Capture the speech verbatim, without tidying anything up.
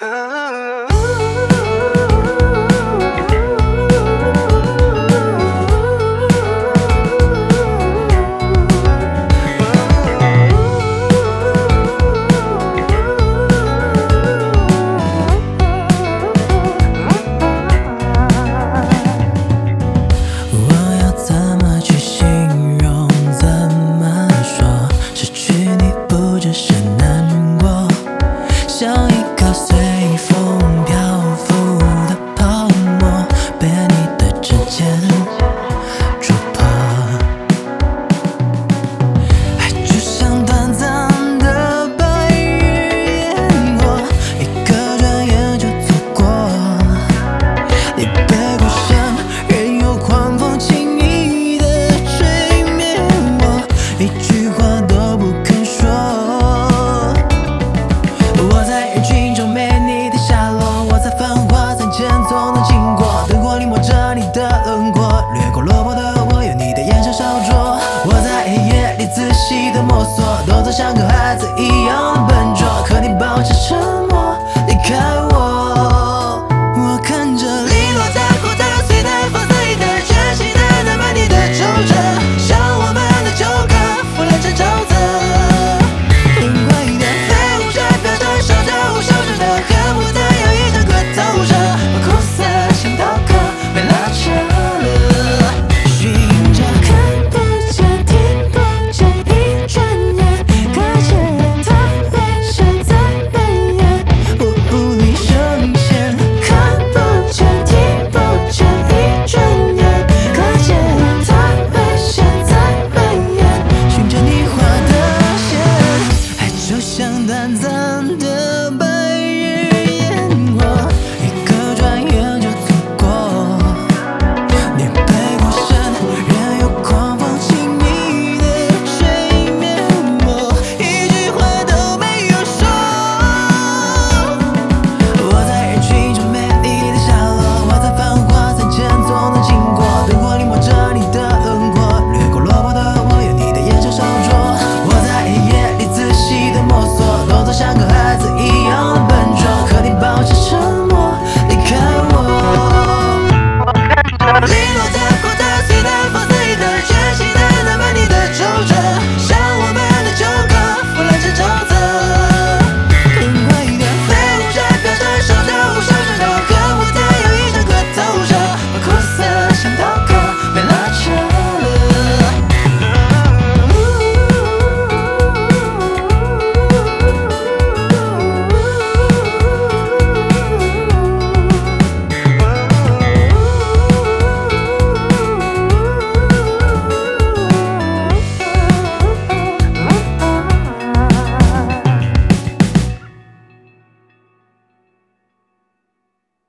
像一颗随风漂浮的泡沫，被你的指尖触碰。爱就像短暂的白日烟火，一个转眼就错过。你背过身，任由狂风轻易地吹灭我，一句话都不肯说。我在人群中没你的下落，我在繁华三千总能经过，灯火临摹着你的轮廓，掠过落魄的我，有你的眼神烧灼。我在黑夜里仔细的摸索，动作像个孩子一样的笨拙，可你保持沉默。